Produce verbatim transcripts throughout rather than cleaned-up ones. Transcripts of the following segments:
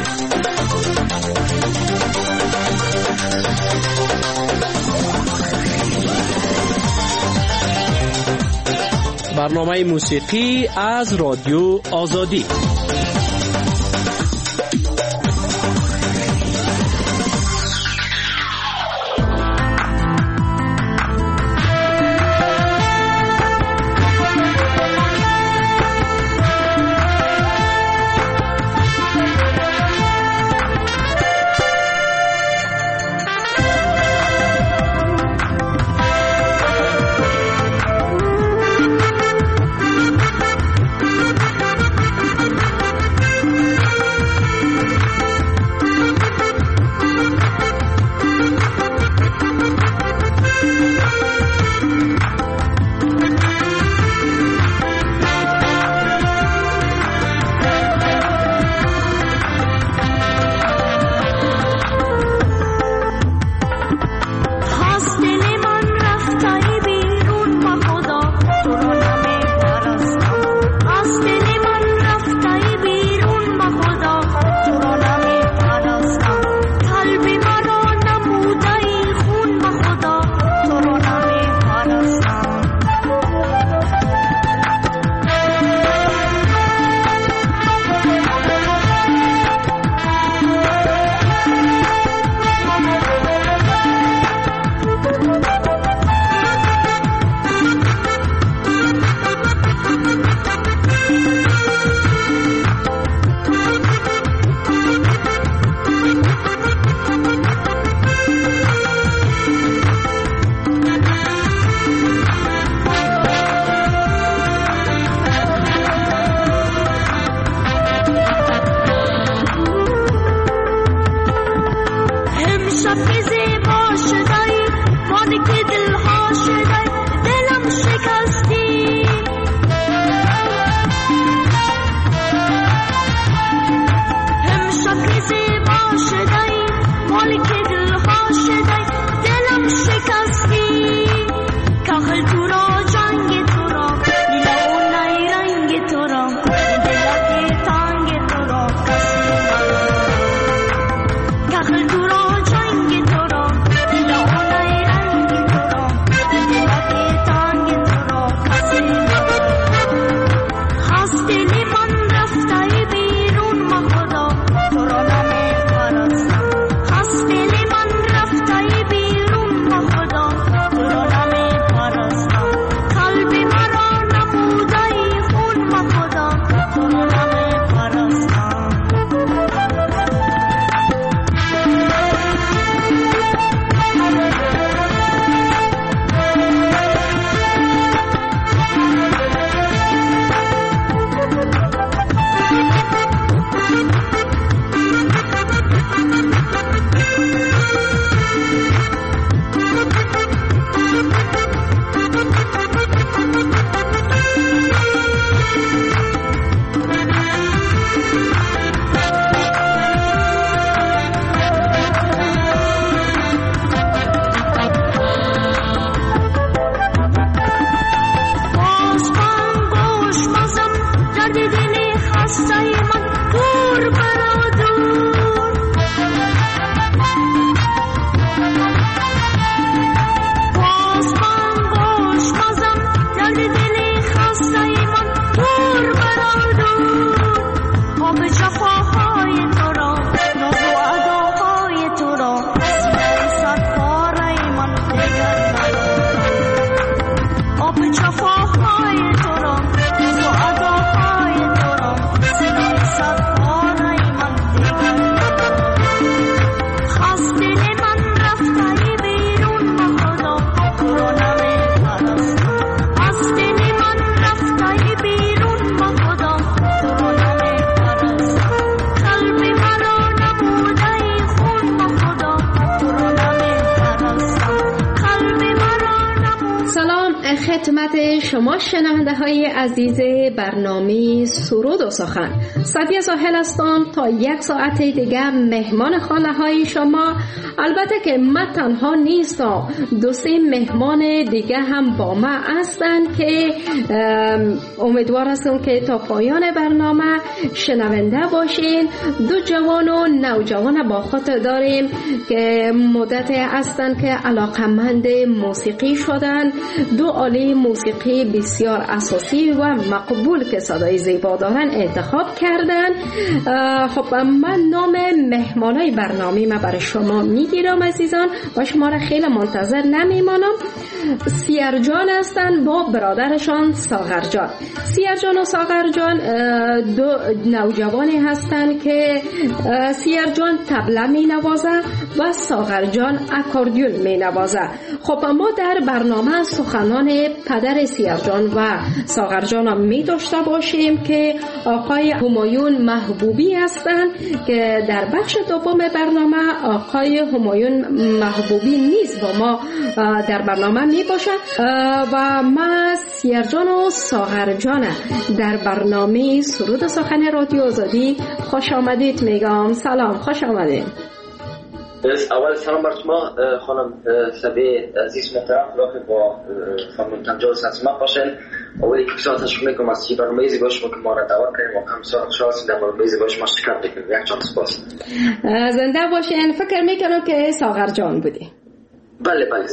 برنامه موسیقی از رادیو آزادی. خدمت شما شنونده های عزیز برنامه سرود و سخن. سعدیه زاهل هستم تا یک ساعت دیگه مهمان خانه های شما. البته که من تنها نیستم، دو سه مهمان دیگه هم با ما هستن که امیدوار هستم که تا پایان برنامه شنونده باشین. دو جوان و نوجوان با خود داریم که مدت هستن که علاقمند موسیقی شدن، دو آله موسیقی بسیار اساسی و مقبول که صدای زیبا دارن انتخاب کردن. خب من نام مهمانای برنامه ما برای شما میگیرم عزیزان و شما را خیلی منتظر نمیمانم. سیرجان هستن با برادرشان ساغرجان. سیرجان و ساغرجان دو نوجوانی هستن که سیرجان طبله می نوازه و ساغرجان اکوردیون می نوازه. خب ما در برنامه سخنان پدر سیرجان و ساغرجان هم می داشته باشیم که آقای همایون محبوبی هستند که در بخش دوم برنامه آقای همایون محبوبی نیز با ما در برنامه می باشد و ما سیرجان و ساغرجان در برنامه سرود سخن رادیو آزادی خوش آمدید میگم. سلام، خوش آمدید. اول سلام بر شما خانم سبی عزیز محترم، خدا با خانم تنجال سلامت باشین. اولی که بسیار تشکر میکنم از چی برنامه زیبا شما که ما را دعوت کردیم و هم بسیار خوشحال هستیم در برنامه زیبا شما شرکت بکنیم. یک چند سپاس. زنده باشین. فکر میکنم که ساغرجان بودی. بله بله.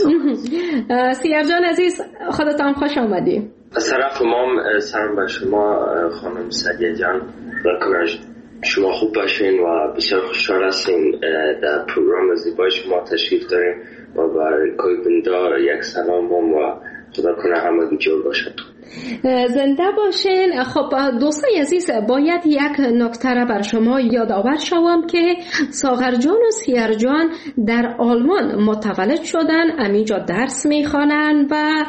سیرجان عزیز خودتان خوش آمدی. از طرف ما سلام بر شما خانم سعدیه جان و شما خوب باشین و بسیار خوشحال هستیم در پروگرام زیبای شما تشریف داریم و برای کوی بندار یک سلام هم و خدا کنه همه جور باشد. زنده باشین. خب دوستای عزیز، باید یک نکته را بر شما یادآور شوم که ساغرجان و سیرجان در آلمان متولد شدن، همینجا درس میخوانن و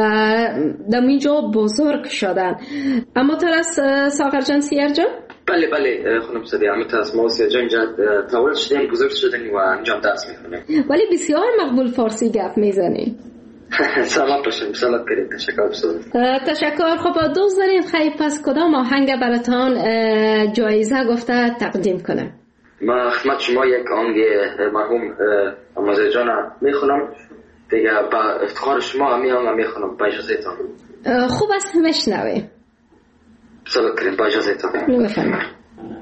همینجا بزرگ شدن. اما تر از ساغرجان سیرجان؟ بله بله خانم سعدی، همینطور از ما و سیرجان اینجا تولد شدیم، بزرگ شدیم و اینجا درس میخونیم. ولی بسیار مقبول فارسی گپ میزنید. سلام باشیم. سلام کریم. تشکر بسیار. تشکر. خب دوست دارین خیلی پس کدام آهنگ براتان جایزه گفته تقدیم کنم؟ ما خدمت شما یک آهنگ مرحوم امازه جان میخونم دیگه، با افتخار شما همین آهنگ میخونم با اجازهتان. خوب است میشنویم. سلام کریم با اجازهتان. بفرمایید.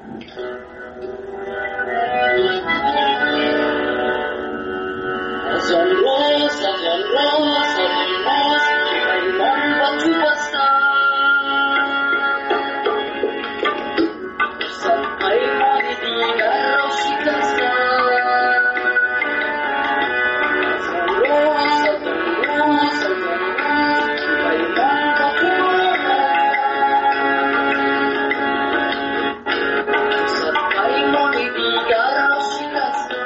از آن روز از آن روز از آن روز که پیمان با تو بستم، صد پیمان دیگر را شکستم. از آن روز از آن روز از آن روز که پیمان با تو بستم، صد پیمان دیگر را شکستم.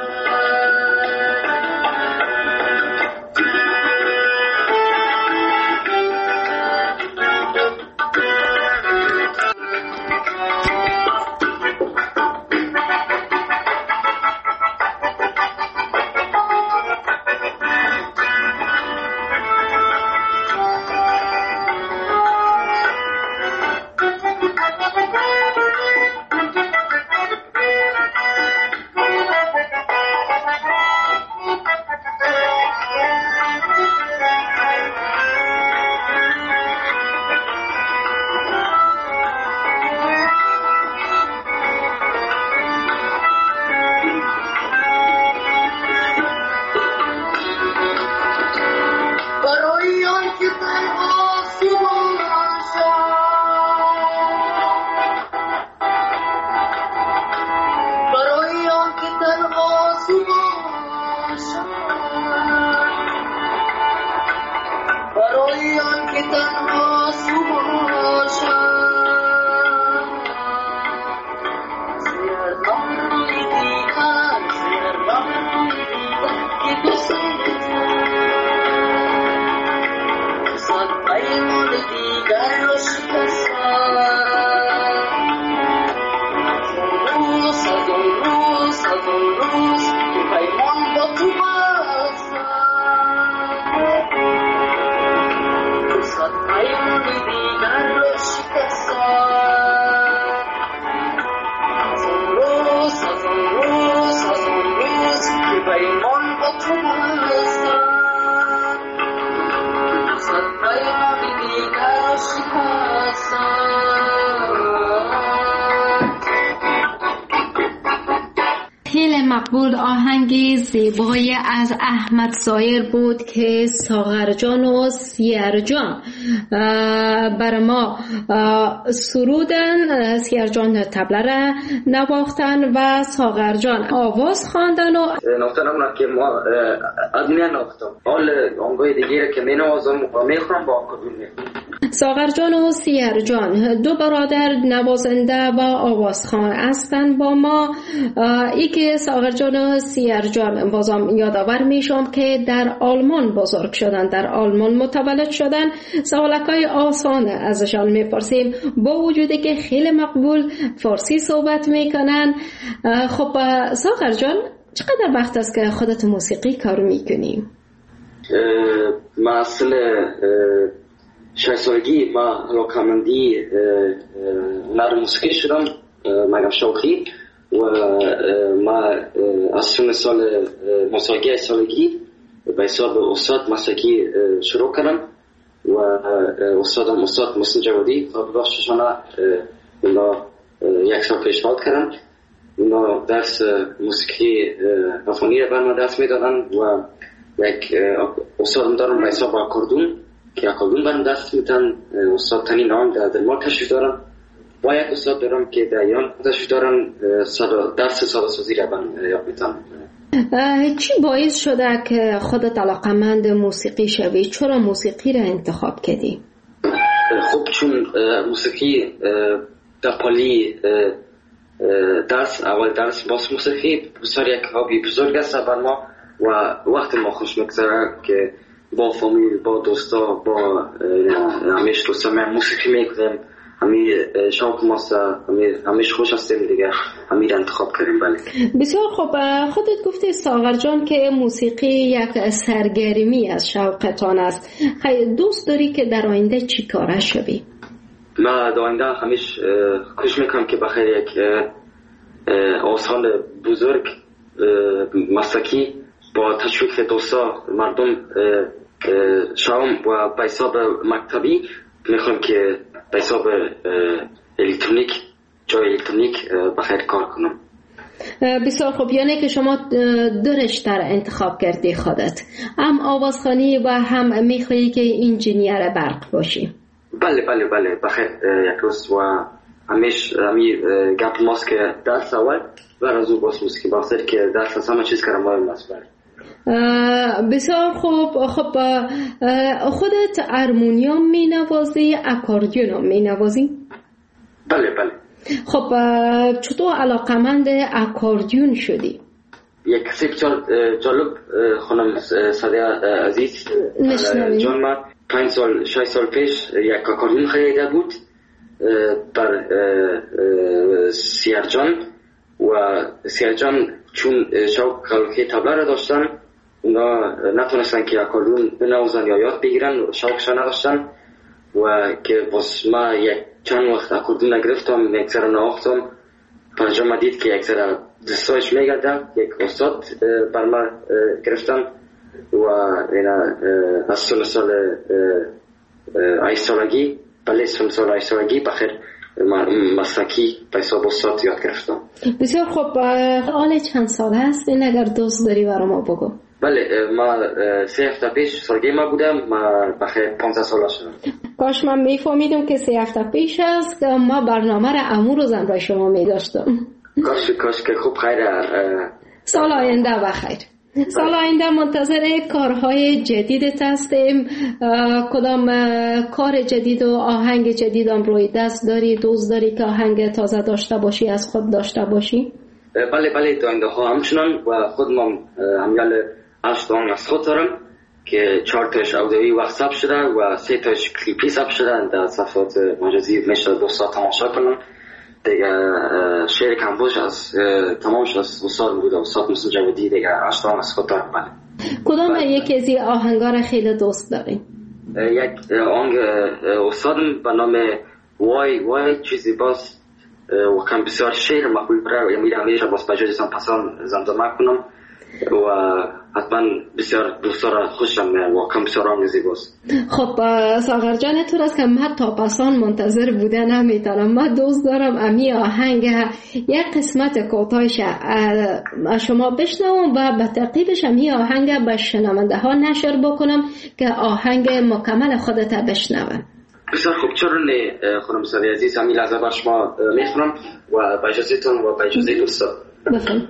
مقبول آهنگی زیبای از احمد ظاهر بود که ساغر جان و سیر جان بر ما سرودن. سیر جان تبله را نواختن و ساغر جان آواز خواندن و نقطه نمونه که ما از میان ناختم حال آنگاه دیگه که می نوازم و می خورم با آکاردون میخونم. ساغر جان و سیر جان دو برادر نوازنده و آوازخوان هستند با ما. ای که ساغر جان و سیر جان بازم یادآور میشم که در آلمان بزرگ شدن، در آلمان متولد شدن. سوالکای آسان ازشان میپرسیم با وجودی که خیلی مقبول فارسی صحبت میکنن. خب ساغر جان چقدر وقت است که خودت موسیقی کار میکنی؟ من اصل شش سالگی ما علاقمندی هنر موسیقی شدم، مگم شوخی، و ما از سن سال مساگی سالگی به حساب استاد مسلکی شروع کردم و استادم استاد محسن جوادی ببخششانه اینا یک سال پیش فوت کردن. اینا درس موسیقی افغانی را بر ما درس میدادن و یک استادم دارم به حساب آکاردون که آکاردون برم درس میدن. استاد تنی نام در دنمارک تشریف دارم و یک استاد دارم که در ایران تشریف دارن درس سازسازی را برم یاد میدن. چی باعث شده که خودت علاقمند موسیقی شوی؟ چرا موسیقی را انتخاب کردی؟ خب چون موسیقی در پالی درس اول درس باز موسیقی بسیار یک هابی بزرگ است بر ما و وقت ما خوش میگذره که با فامیل با دوستا با همیشه دوستا من موسیقی میکنیم، همی شوق ماست، همیشه خوش هستیم دیگه، همی انتخاب کردیم. بله بسیار خوب. خودت گفتی ساغر جان که موسیقی یک سرگرمی از شوقتان است. خیلی دوست داری که در آینده چی کاره شوی؟ من در آینده همیشه خوش میکنم که بخیر یک آسان بزرگ مسلکی با تشویق دوستا مردم شام و به حساب مکتبی میخوام که به حساب الکترونیک جای الکترونیک بخیر کار کنم. بسیار خوب. یعنی که شما دو رشته انتخاب کردی خودت، هم آوازخوانی و هم میخوایی که انجینیر برق باشی؟ بله بله بله بخیر یک روز و همیش همی گپ ماست که درس اول و از او باز موسیقی بخیر که درس همه چیز کردم باید ماست. بله بسیار خوب. خب خودت ارمونیوم می نوازی، اکاردیون می نوازی؟ بله بله. خب چطور علاقمند اکاردیون شدی؟ یک کسی جالب خانم صدیه عزیز جان ما پنج سال شش سال پیش یک اکاردیون خریده بود بر سیر جان و سیر جان چون شوق که تبله را داشتن اونا نتونستن که اکاردیون بنوازن یا یاد بگیرن، شوقشان نداشتن و که واسه ما یک چند وقت اکاردیون نگرفتم، یک ذره نواختم. پنجا ما دید که یک ذره دستایش میگرده، یک استاد بر ما گرفتن و اینا از سن سال ای سالگی بله سن سال ای سالگی بخیر مسلکی به حساب استاد یاد گرفتم. بسیار خوب. حال چند سال هست این اگر دوست داری برای ما بگو؟ بله ما سه هفته پیش سالگی ما بودم، ما بخیر پانزده ساله شدم. کاش من میفهمیدم که سه هفته پیش است که ما برنامه را امور روزن برای شما میداشتم. کاش کاش که خوب خیره. سال آینده بخیر. سال آینده منتظر کارهای جدیدت هستیم. کدام کار جدید و آهنگ جدید هم روی دست داری؟ دوست داری که آهنگ تازه داشته باشی، از خود داشته باشی؟ بله بله تا آینده ها همچنان و خودم همیال هشت آهنگ از خود دارم که چهار تاش اودیویی وقت ثبت شده و سه تاش کلیپی ثبت شده در صفحات مجازی میشه دوستا تماشا کنن دیگه. شعر کمبوش از تمامش از استاد بود، استاد محسن جوادی دیگه. هشت آهنگ از خود دارم. بله. کدام یکی از این آهنگا را خیلی دوست داری؟ یک آهنگ استادم به نام وای وای چیزی باز و کم بسیار شعر مقبول برای میرم میشه باز بجای زن پسان زمزمه کنم و حتما بسیار دوستان خوشم واقعا بسیار آنگ زیباست. خب ساغر جان تو راست که من تا پسان منتظر بوده نمیتونم. من دوست دارم امی آهنگ یک قسمت کوتاهش شما بشنوم و به ترتیبش امی آهنگ به شنونده ها نشر بکنم که آهنگ مکمل خودت بشنون. بسیار خوب، چرا نه خانم سعدی عزیز، همین لحظه بر شما میخونم و با اجازهتون و با اجازه دوستان بفرمایید.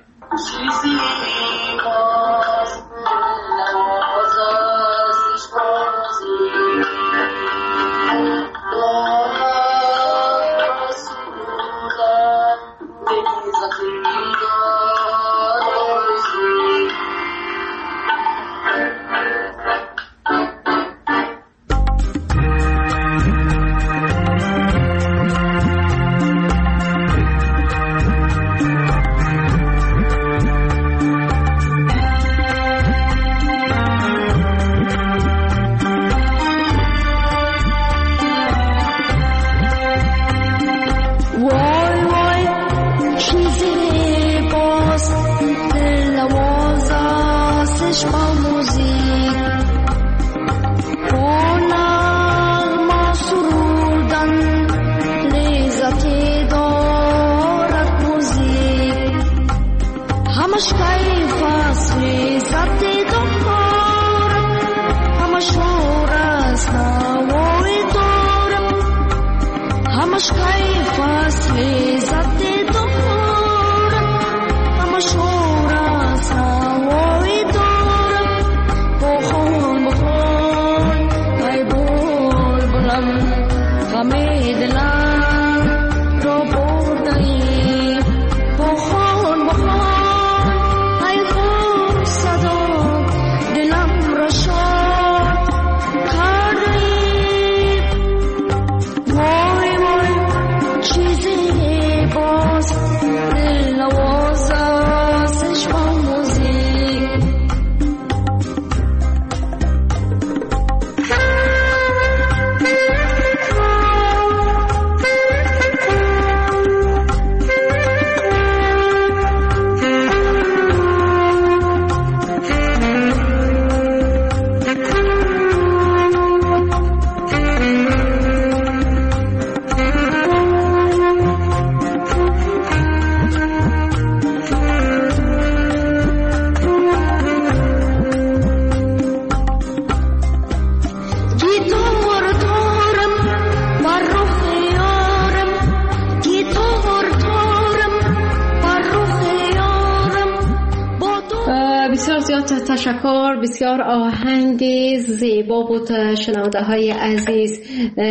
تشکر. بسیار آهنگ زیبا بود شنونده های عزیز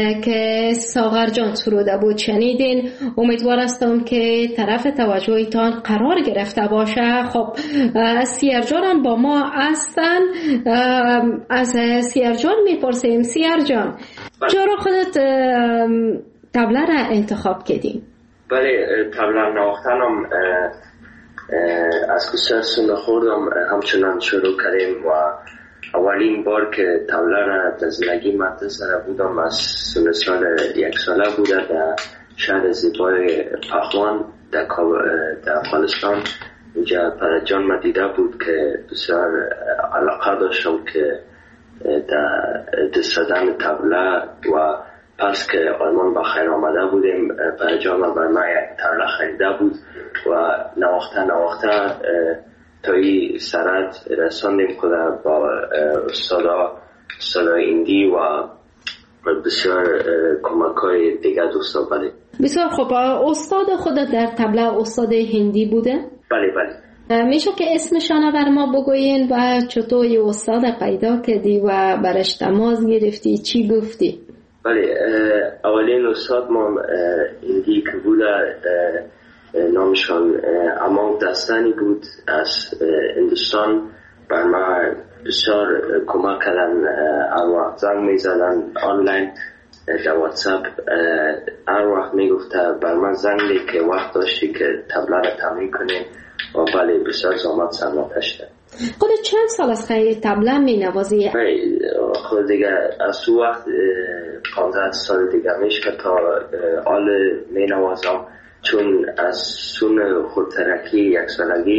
که ساغر جان سروده بود شنیدین. امیدوار هستم که طرف توجهتان قرار گرفته باشه. خب سیر جان با ما هستن. از سیر جان میپرسیم. سیر جان چرا خودت طبله را انتخاب کردین؟ بله، طبله نواختنم از کسر سنده خوردم همچنان شروع کردیم و اولین بار که طبله را در زندگی مدرسه بودم از سن سال یک ساله بوده در شهر زیبای پهلوان در افغانستان. اینجا پدر جان ما دیده بود که بسیار علاقه داشتم که در دست زدن طبله و پس که آلمان با خیر آمده بودیم پدر جان ما بر ما یک طبله خریده بود و نواخته نواخته تا این سرد رساندیم که با استادا استادا ایندی و بسیار کمک های دیگر دوستا. بله بسیار خوب. استاد خود در طبله استاد هندی بوده؟ بله بله. میشه که اسمشان بر ما بگوین و چطور یه استاد پیدا کردی و برش تماس گرفتی، چی گفتی؟ بله، اولین استاد ما هندی که بوده نامشان امان دستانی بود از هندوستان. بر ما بسیار کمک کردن، هر وقت زنگ می زدن آنلاین در واتساپ، هر وقت می گفته بر من زنگی که وقت داشتی که طبله را تمرین کنی و بله بسیار زحمت سرمایه شده. خود چند سال از خیلی طبله می نوازی؟ خود دیگه از او وقت پانزده سال دیگه میشه که تا حال می نوازم، چون از سون خودترکی یک سالگی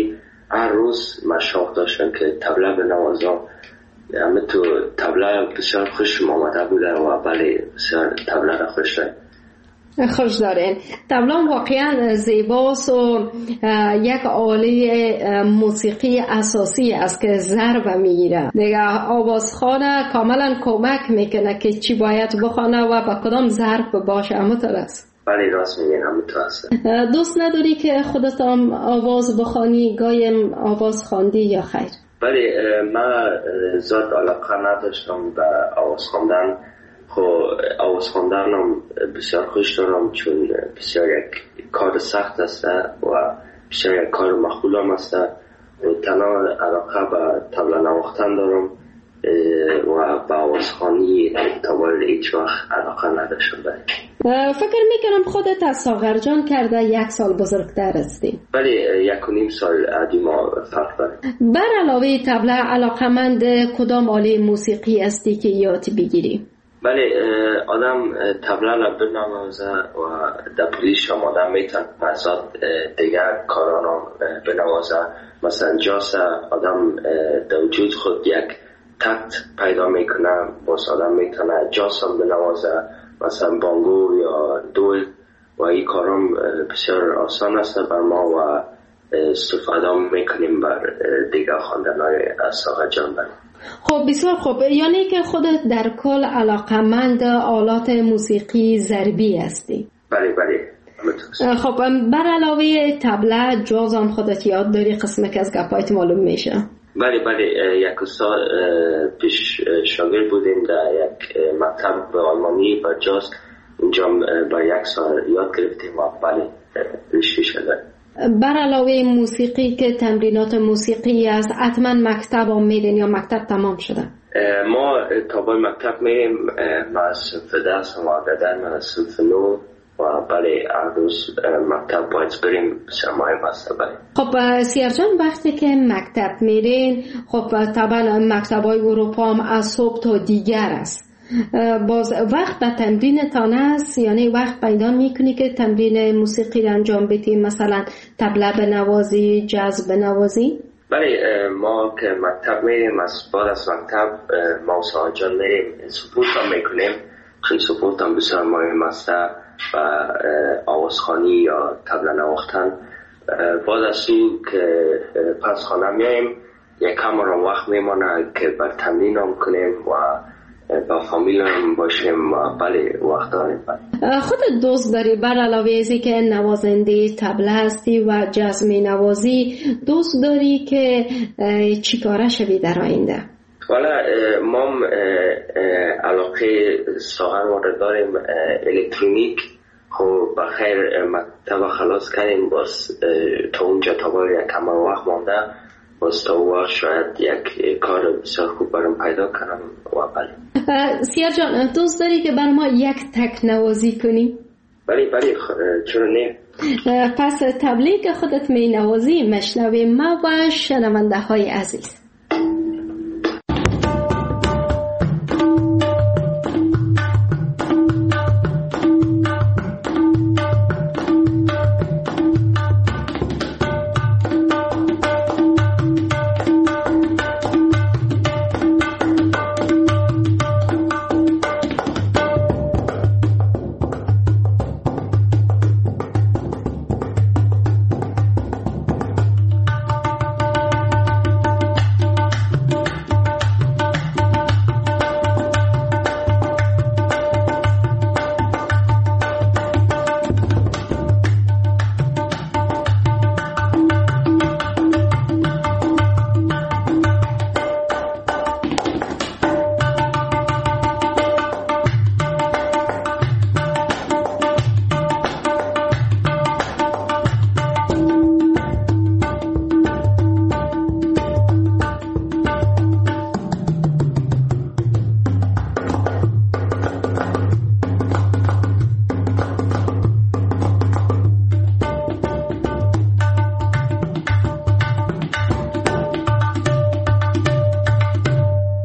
هر روز مشاق داشتم که طبله بنوازم. همه تو طبله بسیار خوشم آمده بوده و بله بسیار طبله را خوش دارم. خوش دارین. طبله واقعا زیباست و یک آله موسیقی اساسی است که ضرب میگیره دیگه. آوازخوانه کاملا کمک میکنه که چی باید بخونه و با کدام ضرب باشه. همونطور است؟ بله راست میگین، همونطور است. دوست نداری که خودت هم آواز بخوانی؟ گایم آواز خواندی یا خیر؟ بله من زیاد علاقه نداشتم به آواز خواندن. خب آواز خواندن هم بسیار خوش دارم چون بسیار یک کار سخت است و بسیار یک کار مخول هم است و تنها علاقه به طبله نواختن دارم و به آواز خوانی تا هیچ وقت علاقه نداشتم. فکر میکنم خودت از ساغر جان کرده یک سال بزرگتر هستی. بله یک و نیم سال ادی ما فرق داره. بر علاوه طبله علاقمند کدام آله موسیقی هستی که یاد بگیری؟ بله آدم طبله را بنوازه و در پولیش هم آدم میتونه مزاد دیگر کاران را بنوازه. مثلا جاس آدم در وجود خود یک تکت پیدا میکنه، باز آدم میتونه جاس هم بنوازه، مثلا بانگو یا دول و این کارام بسیار آسان است بر ما و استفاده میکنیم بر دیگر خواندن‌های از ساغر جان. خب بسیار خوب، یعنی که خودت در کل علاقمند آلات موسیقی ضربی هستی؟ بله بله. خب بر علاوه طبله جاز هم خودت یاد داری؟ قسمه که از گپایت معلوم میشه. بله بله یک سال پیش شاگرد بودیم در یک مکتب آلمانی با جاز. اونجا با یک سال یاد گرفتیم و بله رشته شده. بر علاوه موسیقی که تمرینات موسیقی است، حتما مکتب هم میرین یا مکتب تمام شده؟ ما تا به مکتب میریم. ما از صنف دست و دادن من از صنف نو و بله هر روز مکتب باید بریم. بسیار مهم است. بله. خب سیار جان وقتی که مکتب میرین، خب طبعا مکتب های اروپا هم از صبح تا دیگر است، باز وقت به تمرین تان است؟ یعنی وقت پیدا میکنی که تمرین موسیقی را انجام بدی، مثلا طبله بنوازی، جاز بنوازی؟ بله ما که مکتب میریم، از بعد از مکتب ما و ساغر جان میریم سپورت هم میکنیم چون سپورت هم بسیار مهم است و آوازخوانی یا طبله نواختن. بعد از این که پس خانه میایم یک کم را وقت میمانه که بر تمرین هم کنیم و با فامیل هم باشیم و بله وقت داریم. خودت دوست داری بر علاوه ازی که نوازنده طبله هستی و جاز می نوازی، دوست داری که چی کاره شوی در آینده؟ والا ما علاقه ساغر وارد داریم الکترونیک. خب بخیر مکتب خلاص کنیم، باز تا اونجا تا باید یک کمر وقت مانده، باز تا وقت شاید یک کار بسیار خوب برام پیدا کنم و بله. سیار جان دوست داری که بر ما یک تک نوازی کنی؟ بله بله چرا نه. پس طبله که خودت می نوازی مشنویم ما و شنونده های عزیز.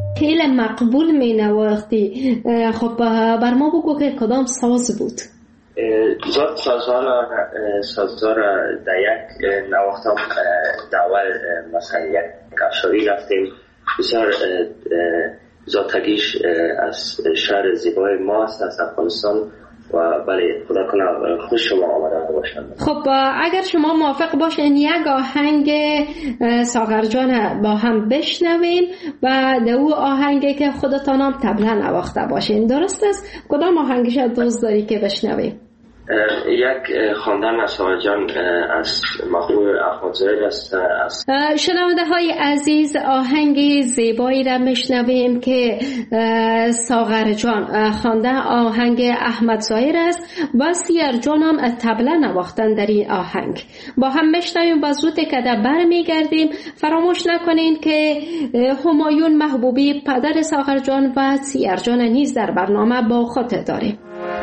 مقبول می نواختی. خب بر ما بگو که کدام ساز بود؟ زاد سازها سازها را در یک نواخت هم دول مثلا یک افشاری رفتیم. بسیار زادتگیش از شهر زیبای ما است، از افغانستان، و بله خدا کنه خوش شما آمده باشند. خب اگر شما موافق باشین یک آهنگ ساغر جان با هم بشنویم و دو آهنگی که خودتان هم طبلا نواخته باشین، درست است؟ کدام آهنگش دوست داری که بشنویم؟ یک خواندن از ساغر جان از محبوب احمد ظاهر است. از شنونده های عزیز، آهنگ زیبایی را میشنویم که ساغر جان خوانده، آهنگ احمد ظاهر است و سیر جان هم طبله نواختن در این آهنگ. با هم میشنویم و زود که در بر میگردیم. فراموش نکنین که همایون محبوبی پدر ساغر جان و سیر جان نیز در برنامه با خود داریم.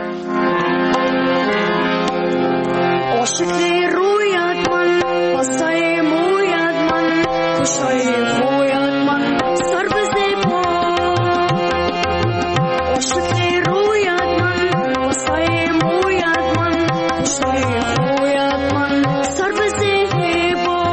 عاشقی رویت من، پستای مویت من، خوشای خویت من، سر بزی پا. عاشقی رویت من، پستای مویت من، خوشای خویت من، سر بزی پا.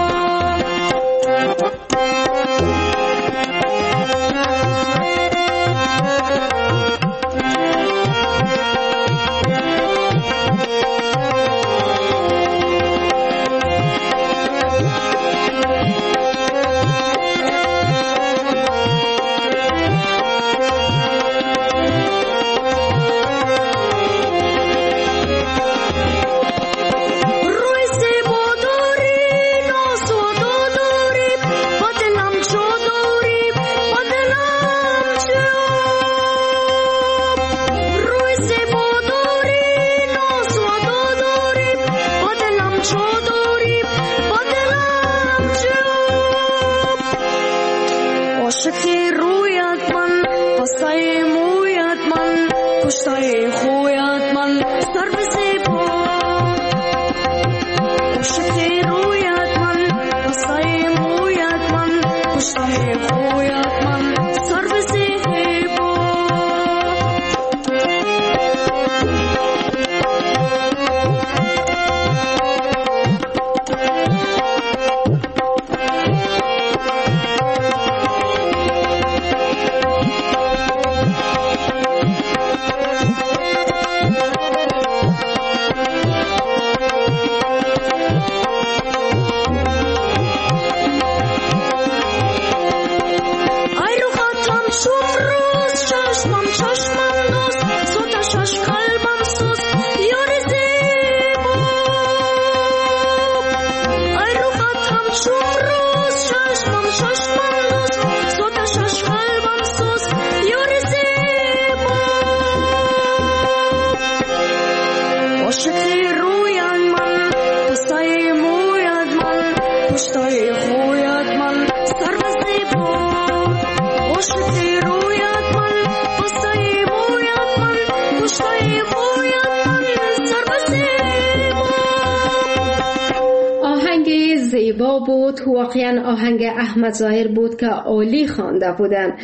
زیبا بود، واقعا آهنگ احمد ظاهر بود که عالی خوانده بودن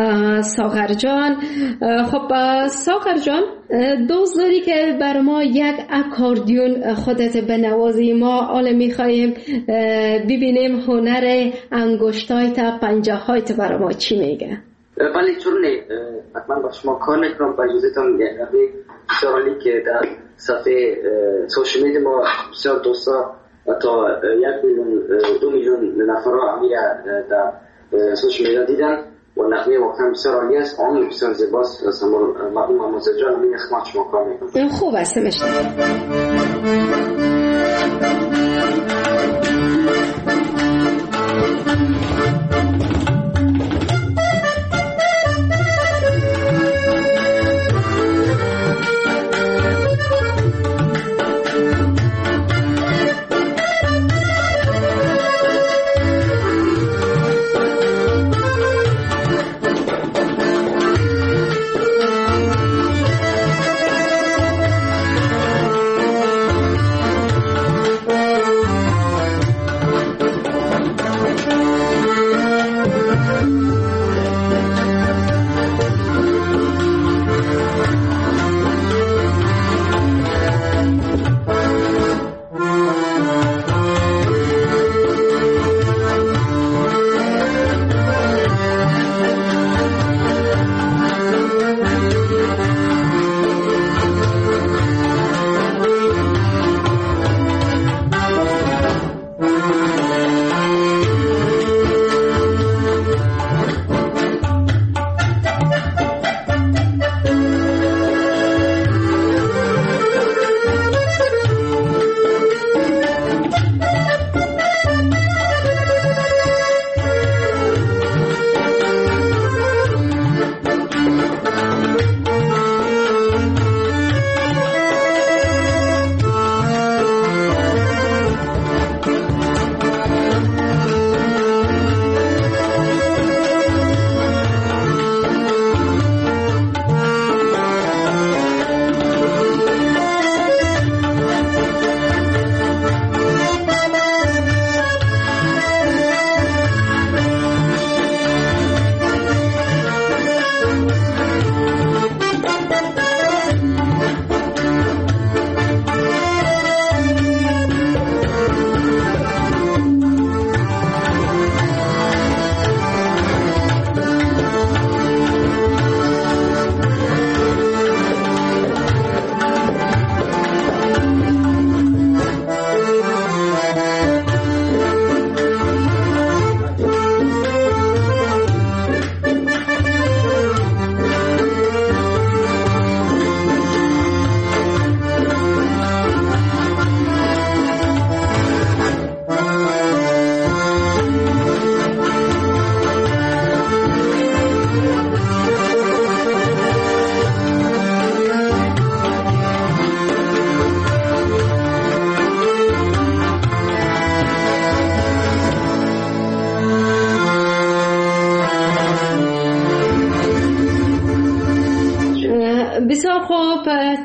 ساغر جان. خب ساغر جان، دوست داری که بر ما یک اکاردیون خودت بنوازی؟ ما حالا میخواییم ببینیم هنر انگشتای تا پنجه هایت بر ما چی میگه. بله چون نه، حتما با شما کار نکنم، با اجازهتان میگه بسیار که در صفحه سوشل میدیا ما بسیار دوستا تا یک میلیون دو میلیون نفر را همیه در سوشل میدیا دیدن و نقمه واقعا بسیار عالی است، آن بسیار زیباست. مردم اموزه جان همین خدمت شما کار میکنم. خوب است مشتم.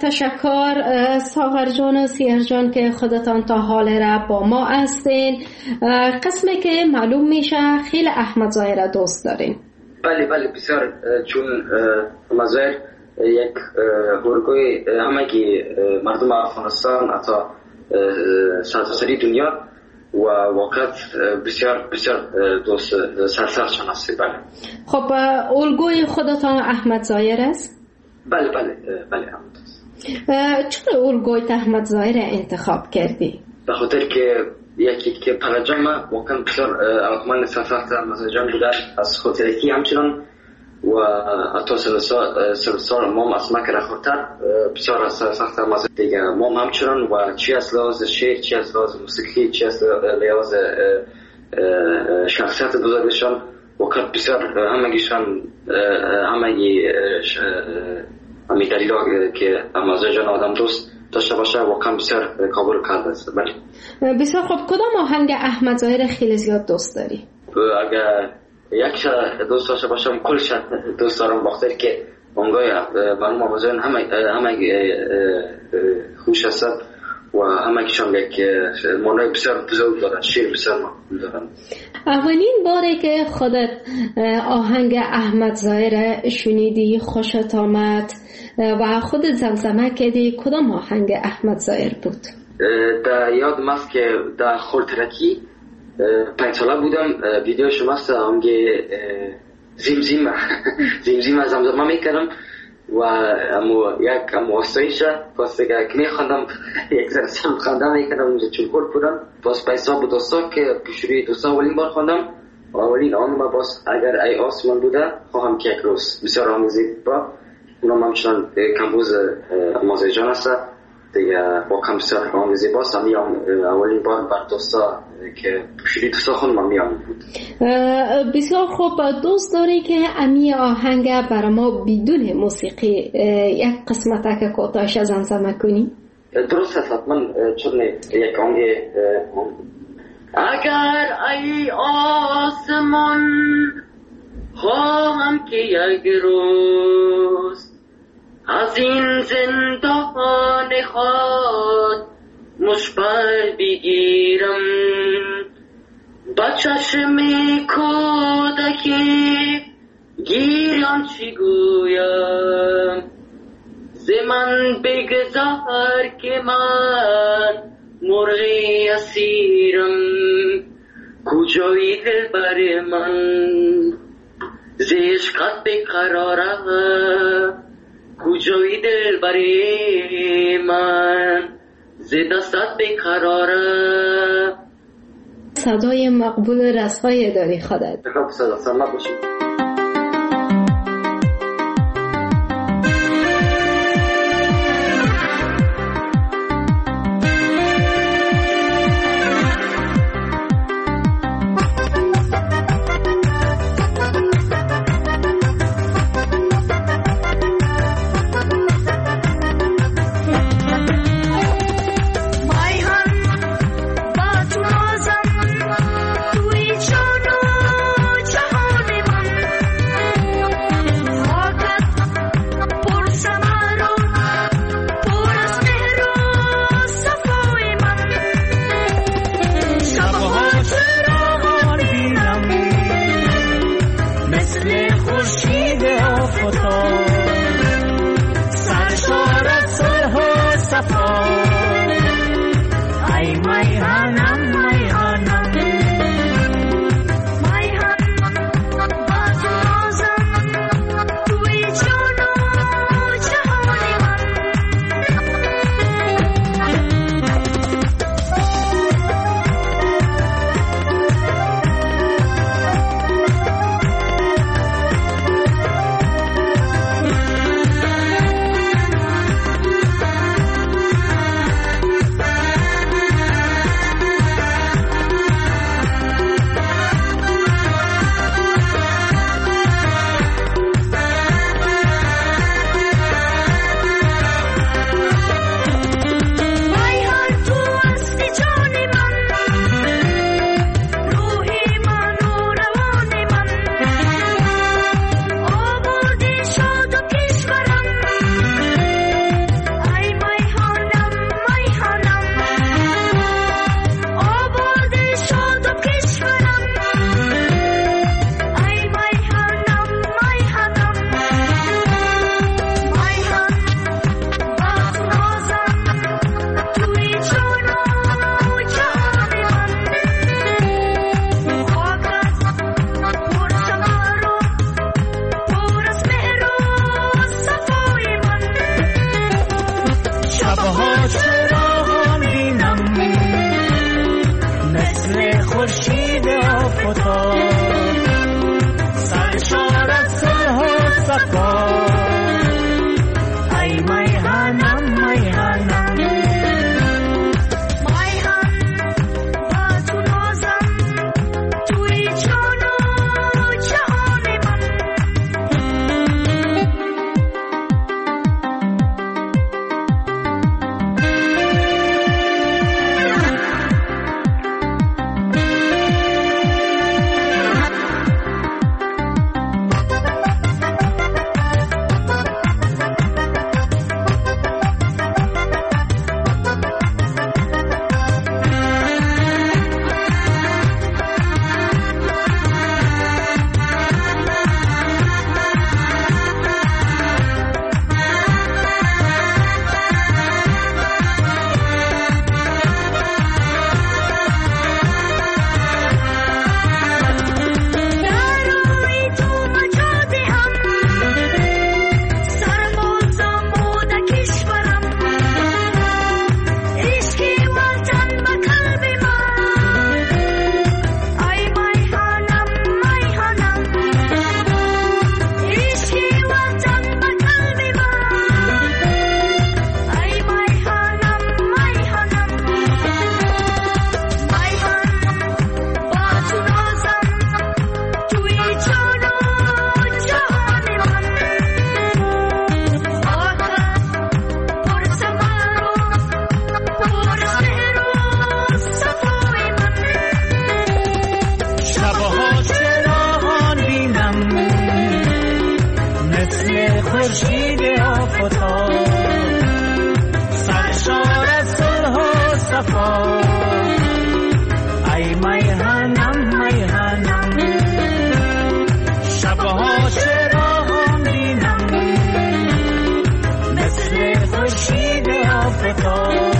تشکر ساغر جان و سیاه جان که خودتان تا حال را با ما هستین. قسمی که معلوم میشه خیلی احمد ظاهر را دوست دارین. بله بله بسیار، چون احمد ظاهر یک هرگوی همگی مردم افغانستان حتی سرتاسری دنیا و واقعا بسیار بسیار دوست سرسرشان هستی. بله. خب الگوی خودتان احمد ظاهر است؟ بله بله بله احمد است. چرا الگوی احمد ظاهر انتخاب کردی؟ به خاطر که یکی که پرجام واقعا بسیار علاقمند سرسخت مزاجان بودن از خاطرکی همچنان و حتی سلسال مام از مکر خورتر بسیار از سرسخت مزاج دیگه مام همچنان و چی از لحاظ شعر، چی از لحاظ موسیقی، چی از لحاظ شخصیت بزرگشان واقعا بسیار همگیشان همگی همی دلیل که مزاجان آدم دوست داشته باشه واقعا بسیار قابل کرده است. بله. بسیار خوب. کدام آهنگ احمد ظاهر خیلی زیاد دوست داری؟ اگر یک شا دوست داشته باشم کل شا دوست دارم، بخاطر که اونگاه برنامه آموزان همه همه خوش هستند و همه کشان یک معنای بسیار بزرگ دارن، شیر بسیار مقبول دارن. اولین باره که خودت آهنگ احمد ظاهر شنیدی خوشت آمد و خودت زمزمه کردی، کدام آهنگ احمد ظاهر بود؟ در یادم است که در خورترکی پنج ساله بودم، ویدیو شما است آهنگ زیم زیم زیم زمزمه میکردم و امو یک امو واسطایش واسه که میخوندم یک ذره سم خواندم میکردم اونجا چلکور بودم باز پیسا بود دوستا که پیشوری دوستا اولین بار خواندم و اولین آن ما باز اگر ای آسمان بوده خواهم که یک روز بسیار آموزی با اونم همچنان کمبوز مازه جان است دیگه با کم بسیار آموزی باز هم اولین بار بر دوستا که پیشوری دوستا خواندم میام بود. بسیار خوب. دوست داری که امی آهنگ برای ما بدون موسیقی یک قسمت که کوتاهش زمزمه کنی؟ درست است حتما، چون یک آهنگ اگر ای آسمان خواهم که یک روز از این زندان خود مشبر بگیرم با چشم کودکی گیرم چی گویم ز من بگذار که من مرغی اسیرم کجای دل بر من ز عشقت بقراره کجای دل بر من ز دستت بقراره. صدای مقبول رسای داری خودت. خب صدا سلامت باشید. توی جان و جهان من خورشید آفتاب سرشار از صلح و صفا ای میهنم میهنم شبها چراغان بینم مثل خورشید آفتاب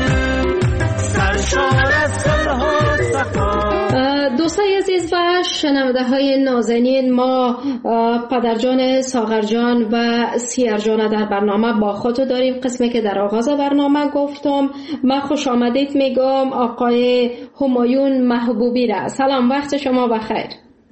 سرشار از صلح و صفا. دوستای عزیز و شنونده های نازنین، ما پدرجان، ساغرجان و سیرجان در برنامه با خودتو داریم. قسمی که در آغاز برنامه گفتم من خوش آمدید میگم آقای همایون محبوبی را. سلام، وقت شما بخیر.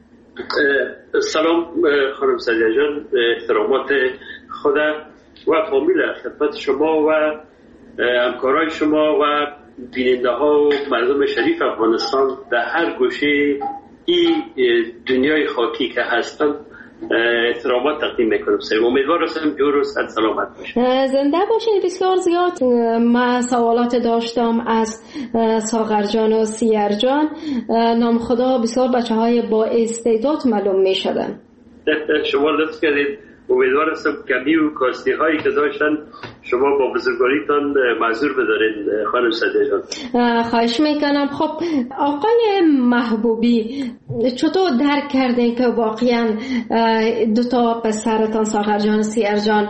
سلام خانم سریع جان، احترامات خدا و فامیل خدمت شما و همکارای شما و بیننده ها و مردم شریف افغانستان در هر گوشه این دنیای خاکی که هستن احترامات تقدیم میکنم. سلام، امیدوار هستم جور و صد سلامت باشید. زنده باشید. بسیار زیاد من سوالات داشتم از ساغرجان و سیرجان. نام خدا بسیار بچه های با استعداد معلوم میشدن. شما لطف کردید. امیدوار هستم کمی و کاستی هایی که داشتن شما با بزرگواریتان معذور بدارین خانم سعدیه جان. خواهش میکنم. خب آقای محبوبی، چطور درک کردین که واقعا دو تا پسرتان ساغرجان و سیرجان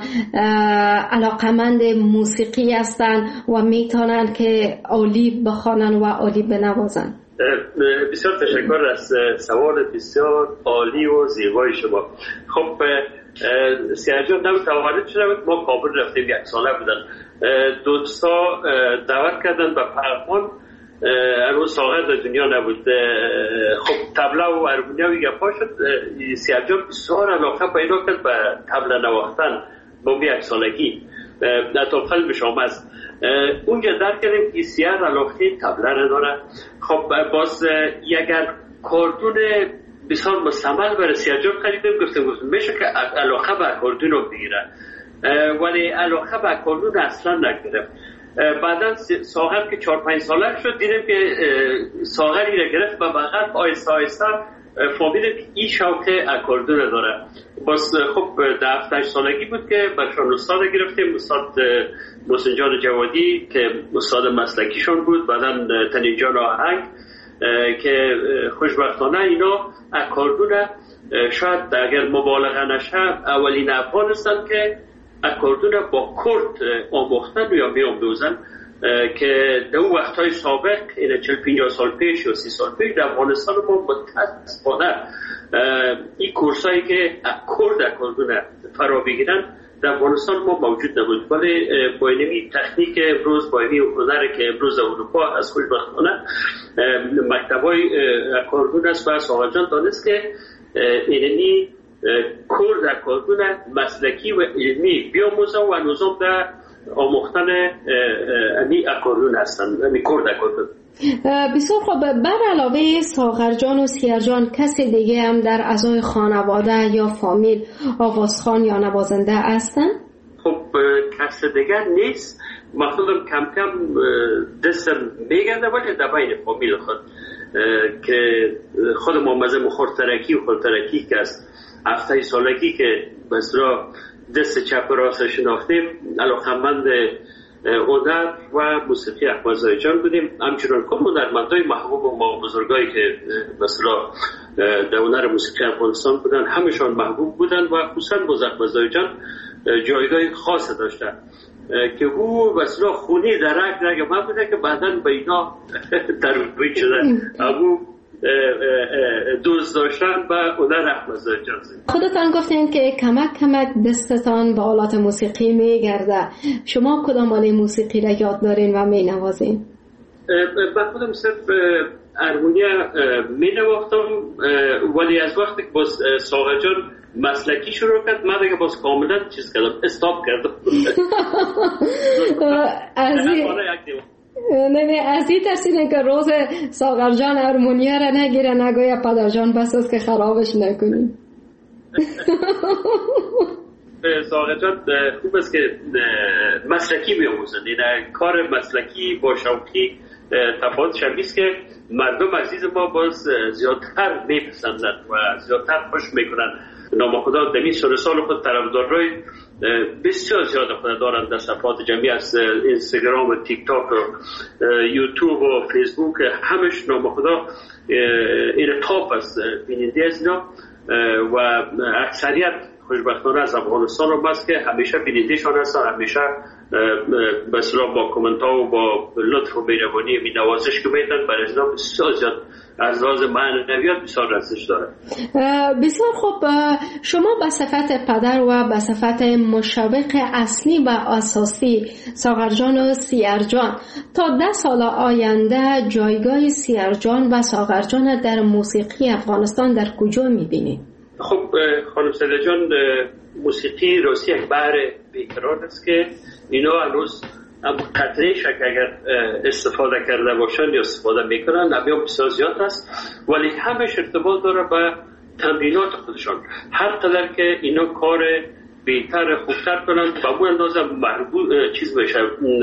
علاقمند موسیقی هستن و میتونن که عالی بخوانن و عالی بنوازن؟ بسیار تشکر از سوال بسیار عالی و زیبای شما. خب سیرجان نم تولد شده بود، ما کابل رفتیم، یک ساله بودن. دوستا دعوت کردن به پرخان. هنوز ساغر در دنیا نبود. خب طبله و هارمونیا و گپا شد. سیرجان بسیار علاقه پیدا کرد به طبله نواختن با یک سالگی. تا قلبش آمد. اونجا درک کردیم که سیر علاقه طبله نداره. خب باز اگر کاردون بسیار مستعمل برای سیرجان خریدیم، گفتم گفتم میشه که علاقه به اکاردون رو بگیره، ولی علاقه به اکاردون اصلا نگرفت. بعدا ساغر که چهار پنج ساله شد دیدیم که ساغری را گرفت و بغل آیسته آیسته فهمیدیم که این شوق اکاردون داره. باز خب در هفت هشت سالگی بود که برشان استاد گرفتیم، استاد محسن جان جوادی که استاد مسلکیشون بود، بعدا تنیجان آهنگ که خوشبختانه اینا اکاردون شاید اگر مبالغه نشه اولین افغان هستن که اکاردون با کرد آموختن یا می آموزن، که در اون وقتهای سابق این چهل پنجاه سال پیش یا سی سال پیش در افغانستان ما متاسفانه این کورسایی که کرد اکاردون فرا بگیرن در افغانستان ما موجود نبود. ولی با اینمی تکنیک امروز، با اینمی هنر که امروز اروپا از خوشبختانه مکتبای اکاردون است و ساغرجان دانست که اینمی کرد اکاردون مسلکی و علمی بیاموزه و نظام در آموختن امی اکاردون هستند، امی کرد اکاردون. بسیار خوب. بر علاوه ساغرجان و سیرجان کسی دیگه هم در اعضای خانواده یا فامیل آوازخوان یا نوازنده هستن؟ خب کسی دیگه نیست. مخصوصا کم کم دستم میگرده، ولی در بین فامیل خود که خود محمد مخورترکی و خورترکی که از هفته سالگی که بسرا دست چپ راست شناختیم، علاقمند هنر و موسیقی احمد جان بودیم. همچنان که هنرمندای محبوب ما بزرگایی که مثلا در هنر موسیقی افغانستان بودن همشان محبوب بودن و خصوصا باز احمد جان جایگاه خاص داشتن که او مثلا خونی در رگ رگ من بوده که بعداً به اینا ترویج شدن. ابو دوست داشتن و هنر احمد جان. خودتان گفتین که کمک کمک دستتان به آلات موسیقی میگرده. شما کدام آله موسیقی را یاد دارین و می نوازین؟ من خودم صرف هارمونیا می نواختم، ولی از وقتی که باز ساغرجان مسلکی شروع کرد من دیگه باز کاملا چیز کردم، استاپ کردم. نه نه از این ترسیدن که روز ساغرجان هارمونیا را نگیره نگویا پدرجان بس است که خرابش نکنیم. ساغرجان خوب است که مسلکی بیاموزند. این کار مسلکی با شوقی تفاوتش هم است که مردم عزیز ما باز زیادتر میپسندند و زیادتر خوش میکنند. نامخدا در این سال سال خود طرفدارای بسیار زیاد خود دارند در صفحات جمعی از اینستاگرام و تیک تاک و یوتیوب و فیسبوک، همش نامخدا این تاپ است بیننده از اینا و اکثریت خوشبختانه از افغانستان هم است که همیشه بینندهشان هستن، همیشه بسیار با کامنت ها و با لطف و مهربانی و نوازش که میدن برای اینا بسیار زیاد از لحاظ معنویات بسیار ارزش داره. بسیار خوب. شما به صفت پدر و به صفت مشوق اصلی و اساسی ساغرجان و سیرجان تا ده سال آینده جایگاه سیرجان و ساغرجان در موسیقی افغانستان در کجا میبینید؟ خب خانم سیده جان، موسیقی راستی یک بحر بیقرار است که اینا هنوز قطعه شک اگر استفاده کرده باشن یا استفاده میکنن نمیان بسیار زیاد است، ولی همش ارتباط داره به تمرینات خودشان. هر قدر که اینا کار بهتر خوبتر کنن به اون اندازه محبوب چیز میشن،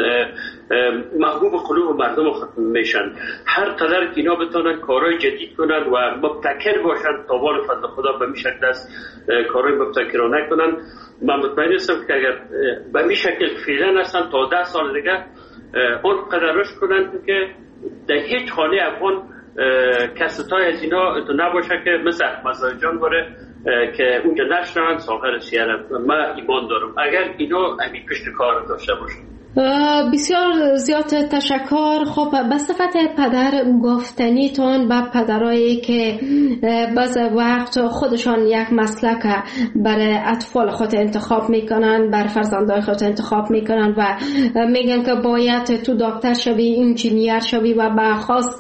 محبوب قلوب مردم میشن. هر قدر که اینا بتونن کارهای جدید کنن و مبتکر باشن تا بال فضل خدا به می شکل است کارهای مبتکرانه کنن. من مطمئن هستم که اگر به می شکل فعلا هستن تا ده سال دیگه اون قدرش کنن که در هیچ خانه افغان کستای از اینا نباشه که مثل احمد جان باره که اونجا نشنوند ساغر سیرم. من ایمان دارم اگر اینا همین پشت کار داشته باشن. بسیار زیاد تشکر. خب به صفت پدر گفتنیتون به پدرایی که بعض وقت خودشان یک مسلک برای اطفال خود انتخاب میکنن، بر فرزندای خود انتخاب میکنن و میگن که باید تو دکتر شوی، انجینیر شوی و به خواست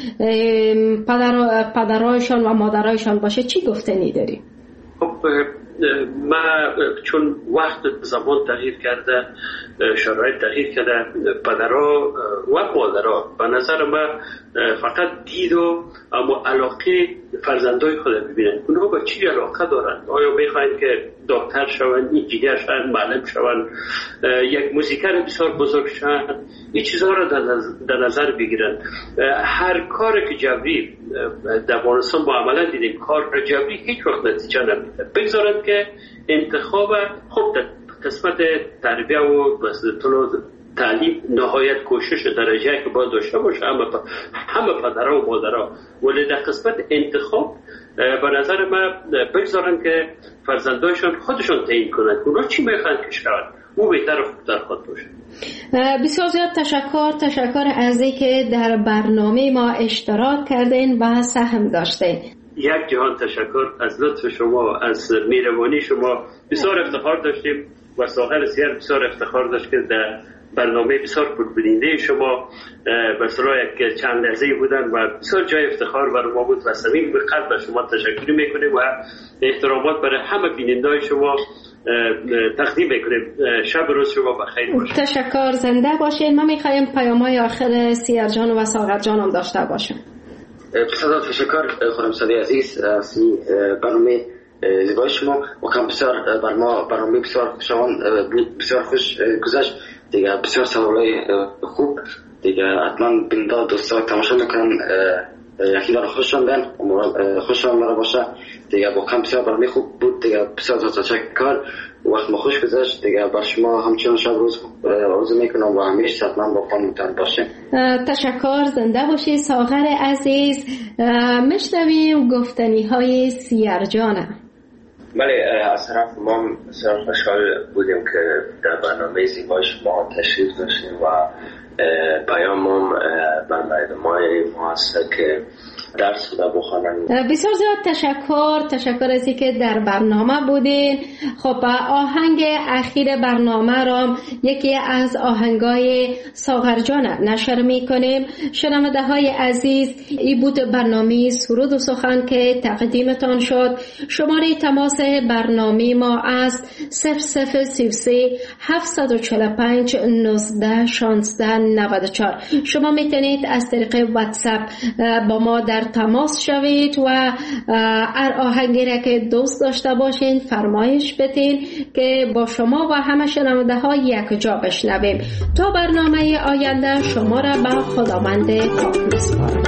پدر پدرایشان و مادرایشان باشه، چی گفتنی داری؟ خب ما چون وقت زمان تغییر کرده، شرایط تغییر کرده، پدرها و مادرها به نظر ما فقط دید و اما علاقه فرزندای خود ببینن. اونها با چی علاقه دارن؟ آیا میخواین که دکتر شون، انجینیر شون، معلم شون، یک موسیقار بسیار بزرگ شون؟ این چیزها را در نظر بگیرن. هر کار که جبری در افغانستان با عملا دیدیم، کار جبری هیچ وقت نتیجه نمیده. بگذارن که انتخاب خود قسمت تربیه و تعلیم نهایت کوشش درجه که باید داشته باشه همه همه پدرها و مادرها، ولی در قسمت انتخاب به نظر من بگذارن که فرزندایشان خودشان تعیین کنند اونا چی میخوان که شود، او بهتر و خوبتر خود باشه. بسیار زیاد تشکر. تشکر از اینکه در برنامه ما اشتراک کردین و سهم داشتین. یک جهان تشکر از لطف شما، از مهربانی شما. بسیار افتخار داشتیم و ساغر سیر بسیار افتخار داشت که در برنامه بسیار پربیننده شما بسیار یک چند لحظه بودن و بسیار جای افتخار برای ما بود و صمیم به قلب شما تشکر میکنیم و احترامات برای همه بیننده‌های شما تقدیم میکنیم. شب روز شما بخیر باشه. تشکر. زنده باشین. ما میخوایم پیام‌های آخر سیرجان و ساغر جان هم داشته باشیم. بسیار تشکر خانم سعدی عزیز از برنامه زیبای شما و کم بسیار بر ما برنامه بسیار خوشایند بود، بسیار خوش گذشت دیگه، بسیار سوالای خوب دیگه. حتما بیننده دوستا تماشا میکنن یکی داره خوششان بین خوششان مرا باشه دیگه. با کم بسیار برنامه خوب بود دیگه. بسیار تشکر. وقت ما خوش گذشت دیگه. بر شما همچنان شب روز آرزو میکنم و همیشه حتما با خانمتان باشین. تشکر. زنده باشی ساغر عزیز. میشنویم گفتنی های سیرجانه. بله، از طرف ما بسیار خوشحال بودیم که در برنامه زیبای شما تشریف داشتیم و پیامم بر مردمای ما هست که درس بوده بخوانن. بسیار زیاد تشکر. تشکر از اینکه در برنامه بودین. خب آهنگ اخیر برنامه را یکی از آهنگای ساغر جان نشر میکنیم. شنونده های عزیز، این بود برنامه سرود و سخن که تقدیمتان شد. شماره تماس برنامه ما است صفر صفر سه سه هفت چهار پنج نوزده شانزده نود و چهار. شما میتونید از طریق واتساپ با ما در در تماس شوید و هر آهنگی را که دوست داشته باشین فرمایش بدین که با شما و همه شنونده ها یک جا بشنویم. تا برنامه آینده شما را به خداوند پاک می‌سپارم.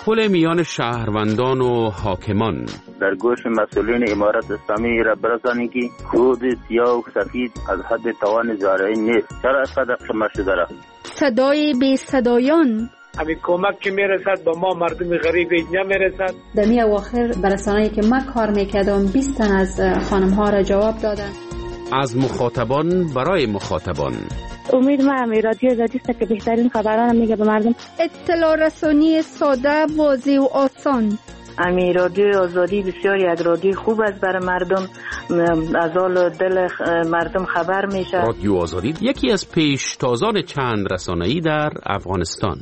پل میان شهروندان و حاکمان. در گوش مسئولین امارت اسلامی را برسانی که خود سیاه و سفید از حد توان زارعی نیست. چرا از قدر شما شده را؟ صدای بی صدایان. همین کمک که میرسد با ما مردم غریب اینجا میرسد. در می اواخر برسانه‌ای که من کار میکردم بیست تن از خانم ها را جواب دادن. از مخاطبان برای مخاطبان. امید ما امی رادیو آزادی است که بهترین خبران میگه به مردم. اطلاع رسانی ساده، واضح و آسان. امی رادیو آزادی بسیاری از رادیو خوب است برای مردم، از حال دل مردم خبر میشه. رادیو آزادی یکی از پیشتازان چند رسانه‌ای در افغانستان.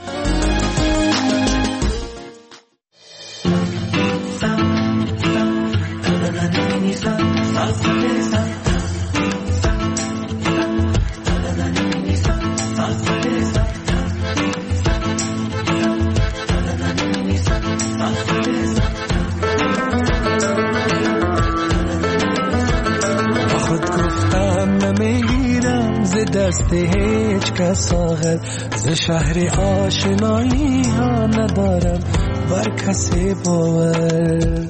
دست هیچ کس آخر ز شهر آشنایی ها ندارم بر کسی باور.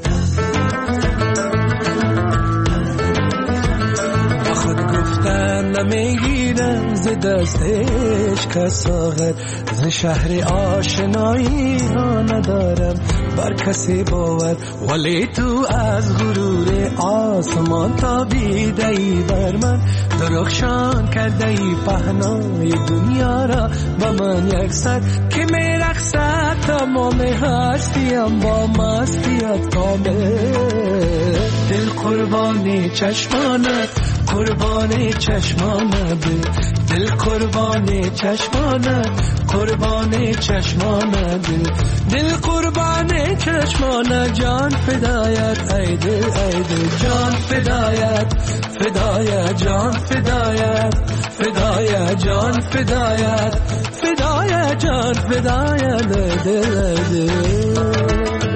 با خود گفتن نمیگیرم ز دست هیچ کس آخر ز شهر آشنایی ها ندارم بر کسی باور. ولی تو از غرور آسمان تابیده ای بر من، درخشان کرده ای پهنای دنیا را با من یکسر که میرقصد تمام هستیم با مستیت کامل. دل قربان چشمانت، قربان چشمانت، دل قربان چشمانت، قربان چشمانت، دل قربان چشمانت، جان فدایت ای دل ای دل، جان فدایت فدایت، جان فدایت فدایت، جان فدایت فدایت، جان فدایت دل دل.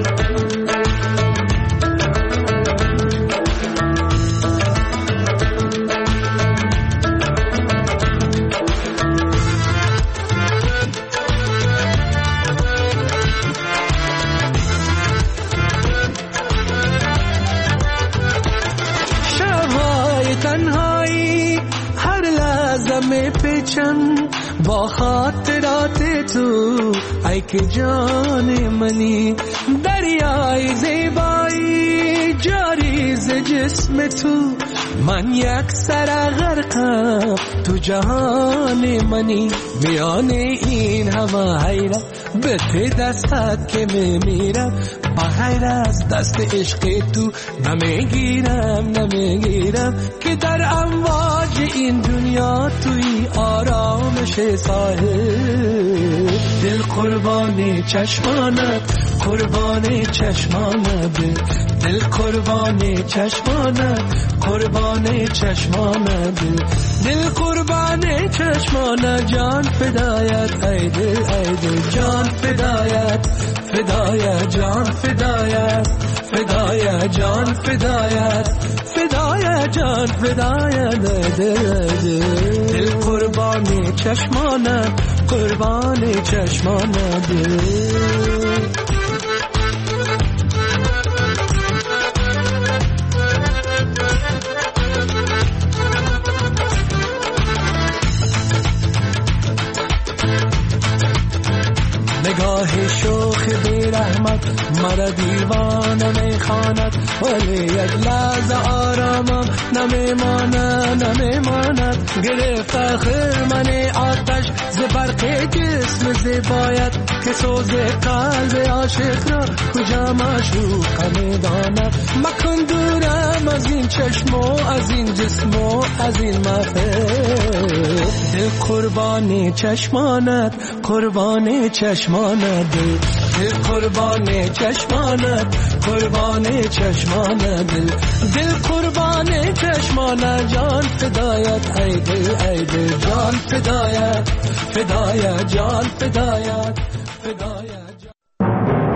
با خاطرات تو ای که جان منی، دریای زیبایی جاری ز جسم تو، من یک سر غرقم تو جهان منی. میان این همه حیرت به ته دستت که میمیرم، بغیر از دست عشق تو نمیگیرم نمیگیرم که در امواج این دنیا توی آرامش ساحل. دل قربان چشمانت، قربان چشمانت، دل قربان چشمانت، قربان چشمانت، دل قربان چشمانت، جان فدایت ای دل ای دل، جان فدایت فدایت، جان فدایت فدایت، جان فدایت فدایت، جان فدایت دل دل، دل قربان چشمانت، قربان چشمانت دل. نگاه شوخ بی رحمت مرا دیوانه میخواند، ولی یک لحظه آرامم نمیماند نمیماند. گرفت آخر من آتش ز برق جسم زیبایت که سوز قلب عاشق را کجا معشوق میداند. مکن دورم از این چشم و از این جسم و از این محفل. دل قربان چشمانت، قربان چشمانت، دل قربان چشمانت، قربان چشمانت، دل قربان چشمانت، جان فدایت ای دل ای دل، جان فدایت فدایت، جان فدایت فدایت.